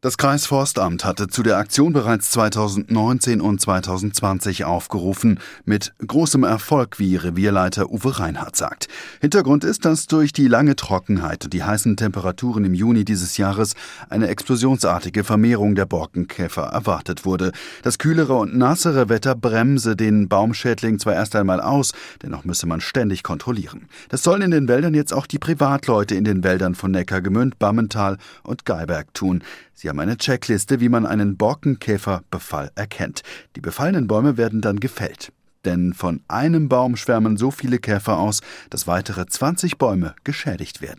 Das Kreisforstamt hatte zu der Aktion bereits 2019 und 2020 aufgerufen, mit großem Erfolg, wie Revierleiter Uwe Reinhardt sagt. Hintergrund ist, dass durch die lange Trockenheit und die heißen Temperaturen im Juni dieses Jahres eine explosionsartige Vermehrung der Borkenkäfer erwartet wurde. Das kühlere und nassere Wetter bremse den Baumschädling zwar erst einmal aus, dennoch müsse man ständig kontrollieren. Das sollen in den Wäldern jetzt auch die Privatleute in den Wäldern von Neckargemünd, Bammental und Geiberg tun. Sie haben eine Checkliste, wie man einen Borkenkäferbefall erkennt. Die befallenen Bäume werden dann gefällt. Denn von einem Baum schwärmen so viele Käfer aus, dass weitere 20 Bäume geschädigt werden.